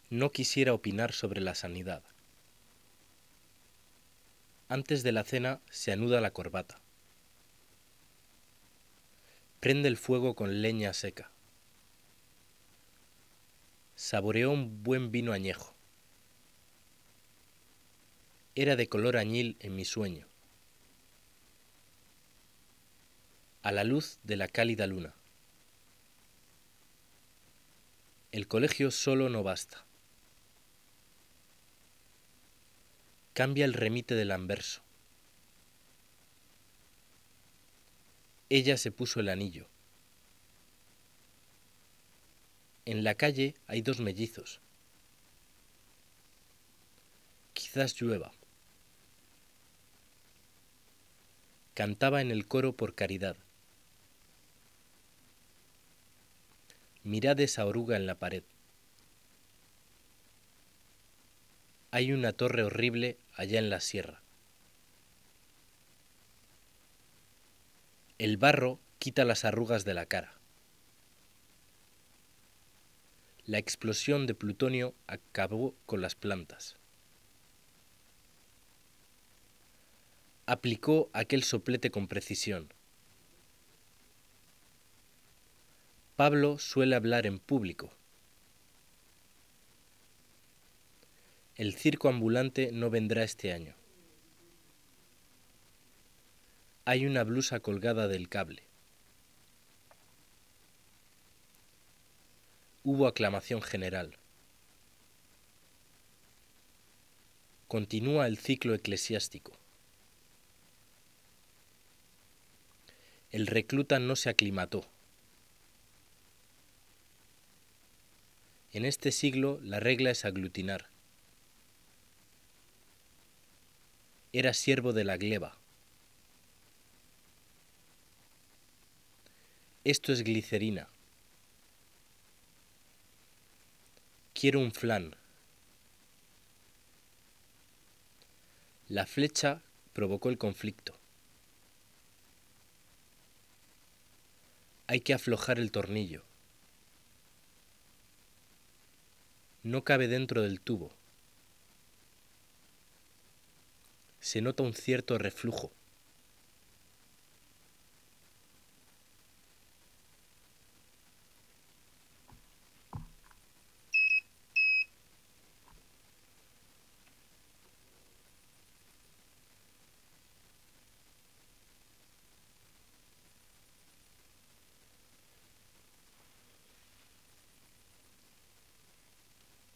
No quisiera opinar sobre la sanidad. Antes de la cena se anuda la corbata. Prende el fuego con leña seca. Saboreó un buen vino añejo. Era de color añil en mi sueño, a la luz de la cálida luna. El colegio solo no basta. Cambia el remite del anverso. Ella se puso el anillo. En la calle hay dos mellizos. Quizás llueva. Cantaba en el coro por caridad. Mirad esa oruga en la pared. Hay una torre horrible allá en la sierra. El barro quita las arrugas de la cara. La explosión de plutonio acabó con las plantas. Aplicó aquel soplete con precisión. Pablo suele hablar en público. El circo ambulante no vendrá este año. Hay una blusa colgada del cable. Hubo aclamación general. Continúa el ciclo eclesiástico. El recluta no se aclimató. En este siglo la regla es aglutinar. Era siervo de la gleba. Esto es glicerina. Quiero un flan. La flecha provocó el conflicto. Hay que aflojar el tornillo. No cabe dentro del tubo. Se nota un cierto reflujo.